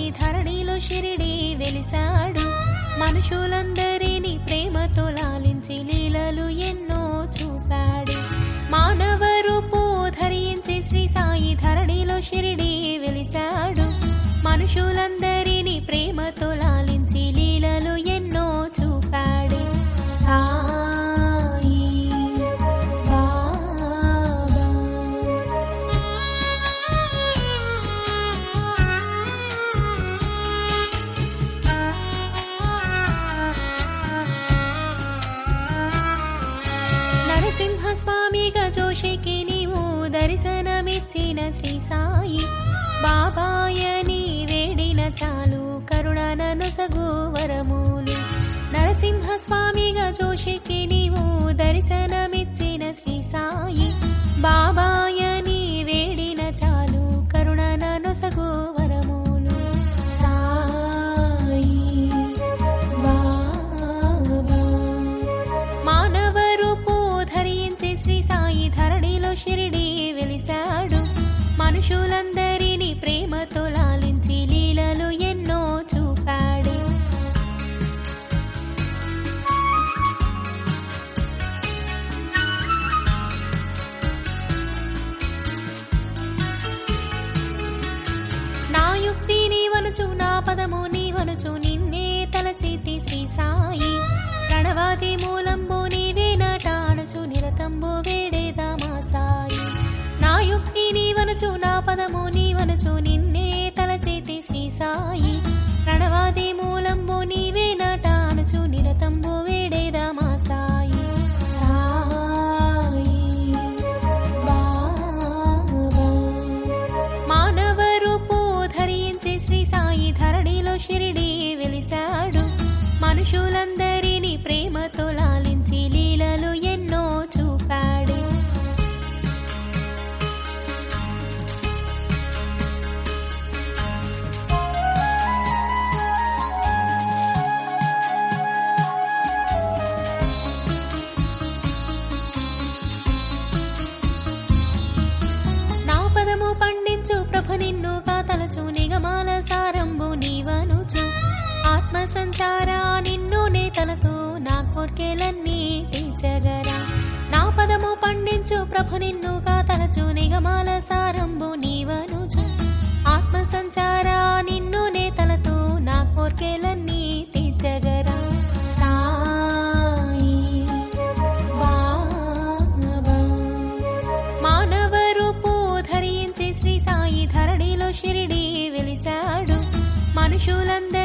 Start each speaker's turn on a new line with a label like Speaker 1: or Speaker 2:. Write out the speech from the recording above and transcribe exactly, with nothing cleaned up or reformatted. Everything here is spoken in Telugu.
Speaker 1: సాయి ధరణిలో షిరిడి వెలిసాడు. మనుషులందరినీ ప్రేమతో లాలించి లీలలు ఎన్నో చూపాడు. మానవ రూపు ధరించి శ్రీ సాయి ధరణిలో షిరిడి వెలిసాడు. మనుషులందరినీ ప్రేమతో లాలించి లీలలు ఎన్నో చూపాడు. సాయి బాబా. నరసింహ స్వామిగా జోషికి నీవు దర్శనమిచ్చిన శ్రీ సాయి బాబాయని వేడిన చాలు కరుణనను సగు వరములు. నరసింహ స్వామిగా జోషికి నీవు దర్శనమిచ్చిన శ్రీ సాయి బాబాయని వేడిన చాలు కరుణనను సగు వరములు. సాయి బాబా. మానవ రూపు ధరించి శ్రీ సాయి ధరణిలో షిరిడి వెలిసాడు. మనుషులందరినీ ప్రేమతో లాలించి లీలలు ఎన్నో చూపాడు. నా యుక్తి నీవనుచు నా పదము నీవనుచు నిన్నే తలచితి శ్రీ సాయి. ప్రణవాది మూలంబు నీవే నటానుచు నిరతంబు వేడేదామా సాయి. నా యుక్తి నీవనుచు నా పదము నీవనుచు నిన్నే తలచేతి శ్రీ సాయి. ప్రణవాది మూలంబు నీవే నటానుచు నిరతంబు వేడేదామా సాయి. సాయి బాబా. మానవ రూపు ధరించి శ్రీ సాయి ధరణిలో షిరిడి వెలిసాడు. మనుషులందరినీ ప్రేమతో లాలించి లీలలు ఎన్నో చూపాడు. పండించు ప్రభు నిన్ను కాతలచు నిగమాల సారంబు నీవనుచు. ఆత్మ సంచార నిన్ను నేతలతో నా కోర్కెలన్నీ తీర్చగరా. నా పదము పండించు ప్రభు నిన్ను కాతలచు నిగమాల సారంబు నీవనుచు. ఆత్మ సంచార నిన్ను నేతలతో నా కోర్కెలన్నీ తీర్చగరా. సాయి బాబా. మానవ రూపు ధరించి శ్రీ సాయి ధరణిలో షిరిడి వెలిసాడు. మనుషులందరూ